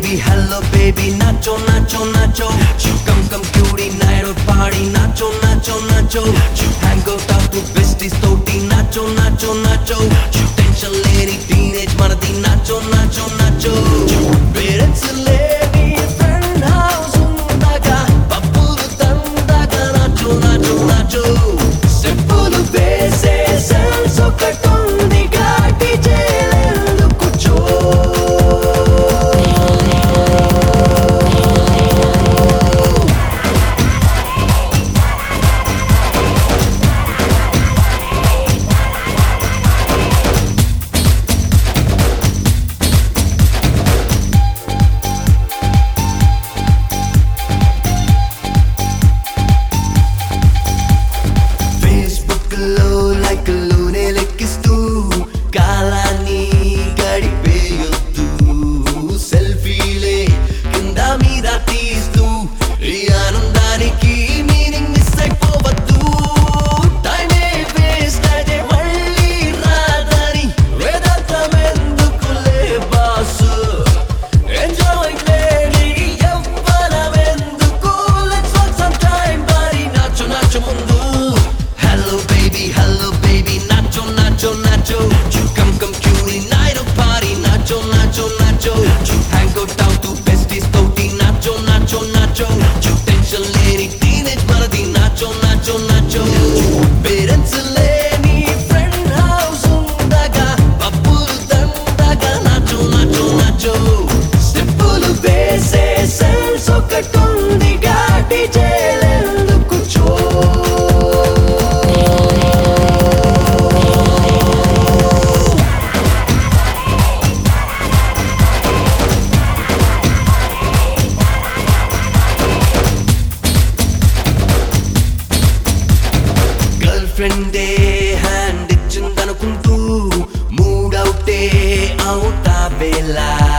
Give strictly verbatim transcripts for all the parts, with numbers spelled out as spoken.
baby, hello baby, nacho, nacho, nacho. Come, come, cutie, night or party, nacho, nacho, nacho. Hang out out to besties, toti, nacho, nacho, nacho. Tension lady, teenage manadi, nacho, nacho, nacho. Parents lady, friend house undaga, pappulu tandaga, nacho, nacho, nacho. Steppulu vese sense okatundi gaadi jelu kucho. ఫ్రెండే hand ఇచ్చిందనుకుంటూ మూడవుతే అవుతా వేళ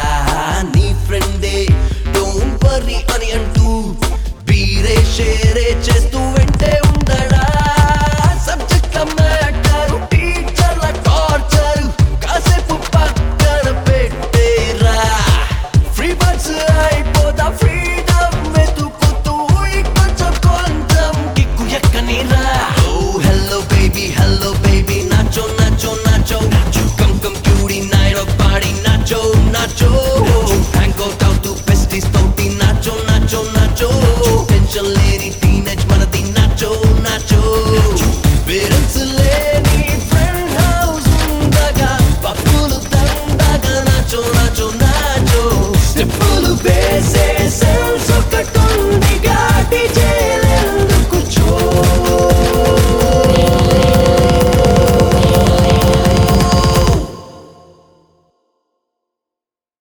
నీ ఫ్రెండే don't worry అని అంటూ బీరే షేరే చేస్తూ వెంటే ఉండడా సబ్జెక్ట్ మ్యాటర్ టీచర్ల టార్చర్ కాసేపు పక్కన పెట్టేరా ఫ్రీ బర్డ్స్ అయిపోదా ఫ్రీడమ్ వెతుకుతూ ఇంకొంచెం కొంచెం కిక్కు ఎక్కనిరా. Baby, hello baby, nacho, nacho, nacho. Come, come, cutie, night or party, nacho, nacho. Hang out out to besties, toti, nacho, nacho, nacho. Tension lady, teenage manadi, nacho, nacho. Parents lady, friend house undaga, pappulu tandaga, nacho, nacho, nacho. Steppulu vese